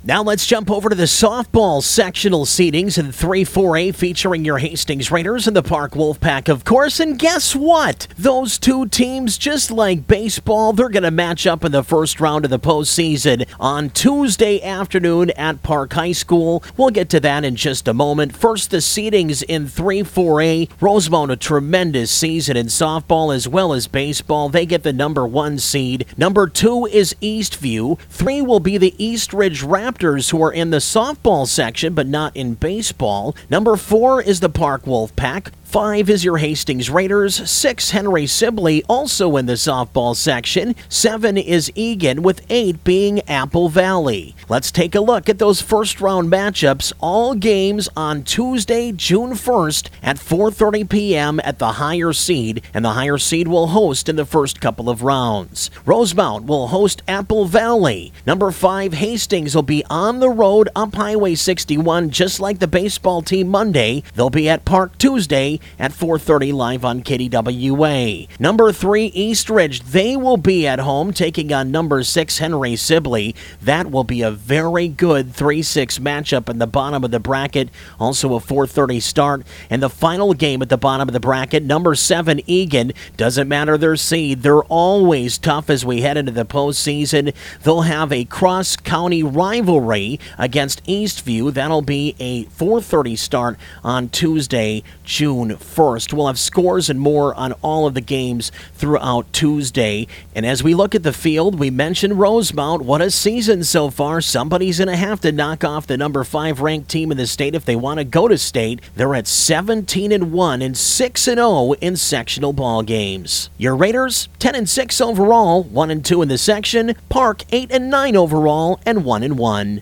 Now let's jump over to the softball sectional seedings in 3-4A featuring your Hastings Raiders and the Park Wolfpack, of course. And guess what? Those two teams, just like baseball, they're going to match up in the first round of the postseason on Tuesday afternoon at Park High School. We'll get to that in just a moment. First, the seedings in 3-4A. Rosemount, a tremendous season in softball as well as baseball. They get the number 1 seed. Number 2 is Eastview. 3 will be the East Ridge Raptors, who are in the softball section but not in baseball. Number 4 is the Park Wolfpack. 5 is your Hastings Raiders. 6, Henry Sibley, also in the softball section. 7 is Egan, with 8 being Apple Valley. Let's take a look at those first-round matchups. All games on Tuesday, June 1st at 4:30 p.m. at the higher seed, and the higher seed will host in the first couple of rounds. Rosemount will host Apple Valley. Number 5, Hastings, will be on the road up Highway 61, just like the baseball team Monday. They'll be at Park Tuesday at 4:30 live on KDWA. Number 3, East Ridge, they will be at home taking on number 6, Henry Sibley. That will be a very good 3-6 matchup in the bottom of the bracket, also a 4:30 start. And the final game at the bottom of the bracket, number 7, Egan, doesn't matter their seed, they're always tough as we head into the postseason. They'll have a cross-county rivalry against Eastview. That'll be a 4:30 start on Tuesday, June 1st. We'll have scores and more on all of the games throughout Tuesday. And as we look at the field, we mentioned Rosemount. What a season so far. Somebody's going to have to knock off the number 5 ranked team in the state if they want to go to state. They're at 17-1 and 6-0 in sectional ball games. Your Raiders, 10-6 overall, 1-2 in the section. Park, 8-9 overall and 1-1.